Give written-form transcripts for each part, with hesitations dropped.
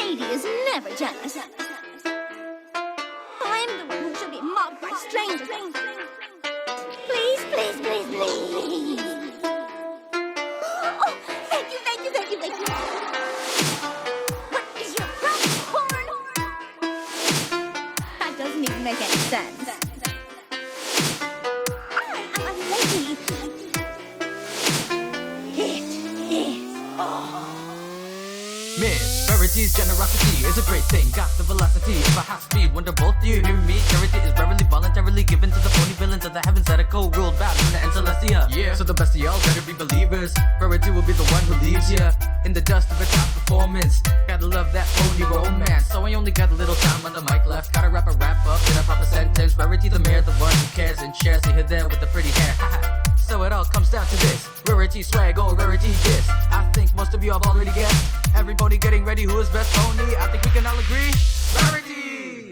lady is never jealous. I'm the one who should be mobbed by strangers. Please, please, please, please. Oh, thank you, thank you, thank you, thank you. What is your problem, That doesn't even make any sense. I'm a lady. It is. Miss Verity's generosity is a great thing. Got the velocity of a high speed. Wonder both do you hear me? Charity is rarely voluntarily given to the phony villains of the heavens that echo ruled back from the end Celestia. Yeah, so the best of y'all better be believers. Verity will be the one who leaves ya in the dust of a top performance. Gotta love that phony romance. So I only got a little time on the mic left. Gotta wrap up, then I pop a sentence. Verity the mayor, the one who cares and shares. See her there with the pretty hair. So it all comes down to this: rarity swag or rarity diss. I think most of you have already guessed. Everybody getting ready, who is best pony? I think we can all agree. Rarity!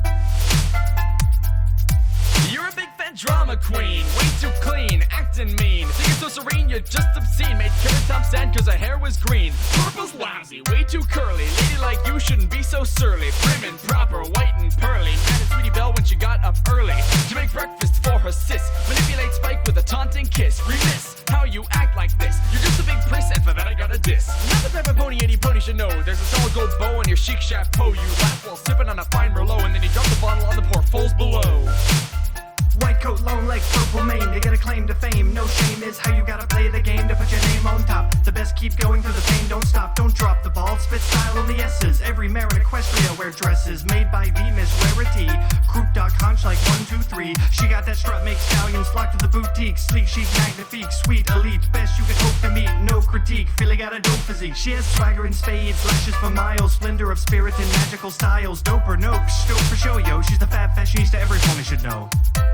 You're a big fan drama queen, way too clean, acting mean. Singing so serene, you're just obscene. Made Carrot Top stand cause her hair was green. Purple's lousy, way too curly. Lady like you shouldn't be so surly. Prim and proper, white and pearly. Mad at Sweetie Belle when she got up early to make breakfast for her sis. Manipulate Spike with a taunting kiss. Remiss how you act like this. You're just a big priss, and for that I got a diss. Not the type of pony any pony should know. There's a solid gold bow on your chic chapeau. You laugh while sipping on a fine Merlot, and then you drop the bottle on the poor foes below. White coat, long leg, purple mane. They got a claim to fame. No shame is how you gotta play the game to put your name on top. The best keep going through the pain. Don't stop, don't drop the ball. Spit style on the S's. Every mare in Equestria wear dresses made by V Miss Rarity. Croup dog hunch like 1, 2, 3. She got that strut, make stallions flock to the boutique. Sleek, chic, magnifique, sweet, elite. Best you could hope to meet. No critique. Philly got a dope physique. She has swagger in spades, lashes for miles. Splendor of spirit and magical styles. Dope or nope, dope for show, yo. She's the fab fashionista every pony should know.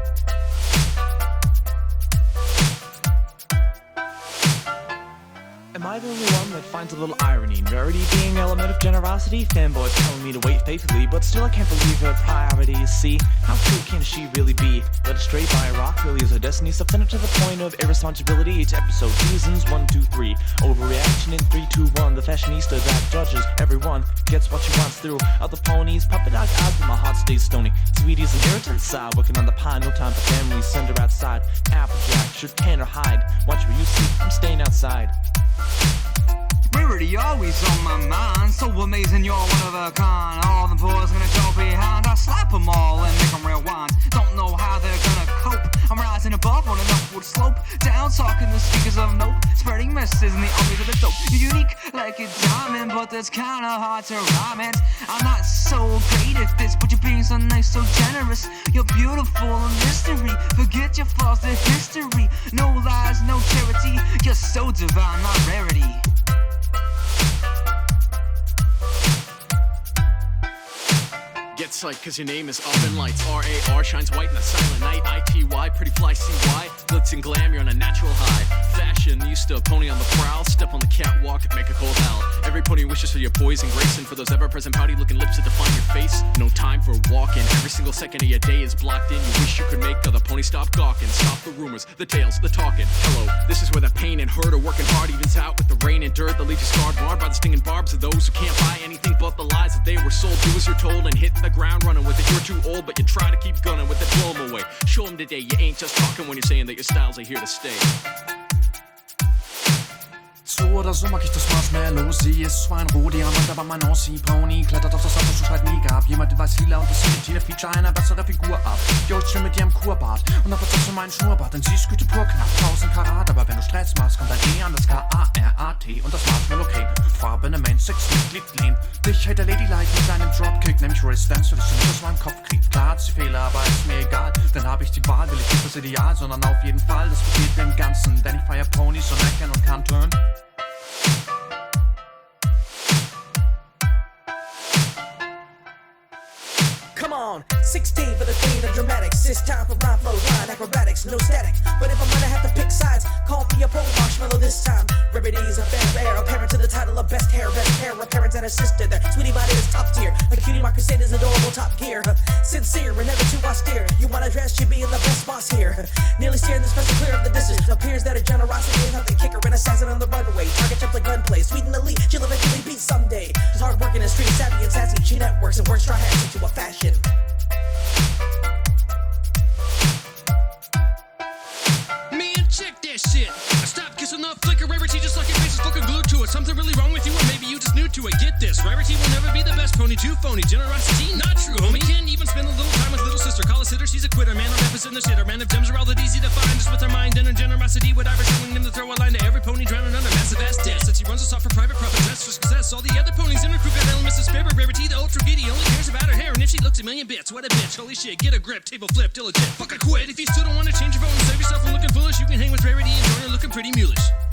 Am I the only one that finds a little irony in Rarity being an element of generosity? Fanboys telling me to wait faithfully, but still I can't believe her priorities. See, how true can she really be? Led astray by a rock really is her destiny. Substantive to the point of irresponsibility. Each episode, seasons 1, 2, 3. Overreaction in 3, 2, 1. The fashionista that judges everyone gets what she wants through other ponies. Puppet dog eyes, but my heart stays stony. Sweetie's an irritant side, working on the pie. No time for family. Send her outside. Applejack, should tan or hide. Watch where you see. I'm staying outside. Rarity always on my mind. So amazing, you're one of a kind. All the boys gonna go behind. I slap them all and make them real wines. Don't know how they're gonna cope. I'm rising above on an upward slope. Down talking the speakers of note. Spreading messages in the armies of the dope. You're unique like a diamond, but that's kinda hard to rhyme it. I'm not so great at this, but you're being so nice, so generous. You're beautiful and mystery. Forget your flaws, the history. No lies, no charity. You're so divine, my Rarity. Get psyched cause your name is up in lights. R-A-R shines white in the silent night. I-T-Y, pretty fly, C-Y. Glitz and glam, you're on a natural high. Fashionista, pony on the prowl. Step on the catwalk, make a cold howl. Every pony wishes for your poise and grace. And for those ever-present pouty looking lips to define your face. No time for walking, every single second of your day is blocked in. You wish you could make other ponies stop gawking. Stop the rumors, the tales, the talking. Hello, this is where the pain and hurt of working hard evens out with the rain and dirt that leaves you scarred, marred by the stinging barbs of those who can't buy anything but the lies that they were sold. Do as you're told and hit the ground running with it. You're too old, but you try to keep gunning with it. Blow them away. Show them today you ain't just talking when you're saying that your styles are here to stay. So oder so mag ich das Marshmallow. Sie ist zwar ein Rohdiamant, aber mein Aussie-Pony klettert auf das Auto, so schreit nie gab. Jemand, der weiß vieler und das imitiert Feature einer bessere Figur ab. Jo, ich chill mit ihrem Kurbart und hab jetzt auch so meinen Schnurrbart. Denn sie ist Güte pur knapp, 1000 Karat. Aber wenn du Stress machst, kommt dein E an das K-A-R-A-T und das Marshmallow okay. Farbe in der Main 6 Mitglied lean. Dich hält der Ladylike mit seinem Dropkick, nämlich Resistance, will ich sie nicht aus meinem Kopf krieg. Klar hat sie Fehler, aber ist mir egal. Dann hab ich die Wahl, will ich nicht das Ideal, sondern auf jeden Fall das Paket im Ganzen. Denn ich feier Ponys und meckern und kann turn. Come on, 16 for the theme of dramatics. It's time for rhyme flow, line acrobatics, no static. But if I'm gonna have to pick sides, call me a pro marshmallow this time. Rarity's a fair heir, a parent to the title of best hair, a parent and a sister. Their sweetie body is top tier. A cutie mark Crusader's adorable top gear. Sincere and never too austere. You wanna dress, you being the best boss here. Nearly steering this vessel clear of the distance. Appears that her generosity is not the kicker and assassin on the runway. Target jump like gunplay, sweet and elite. She'll eventually beat someday. Just hard working and street savvy. and sassy. She networks and works dry hacks into a fashion. Man, check that shit. Stop kissing the flicker. Rarity just like your face is fucking glued to it. Something really wrong with you, or maybe you just new to it. Get this, Rarity will never be the best pony. Too phony. Generosity, not true, homie. Can't even spend a little time with little sister. Call a sitter, she's a quitter. Man, I'm representing the shitter. Man, if gems are all that easy to find, just with her mind and her generosity, would I be telling them to throw a line to every pony drowning under massive ass debt? Said she runs us off for private profit, just for success. All the other ponies in her crew got elements of spirit. Rarity, the ultra giddy, only cares about her hair. And if she looks a million bits, what a bitch. Holy shit, get a grip, table flip, diligent. Fuck a quit. If you still don't want to change your vote and save yourself from looking foolish, you can hang with Rarity and join her looking pretty mulish.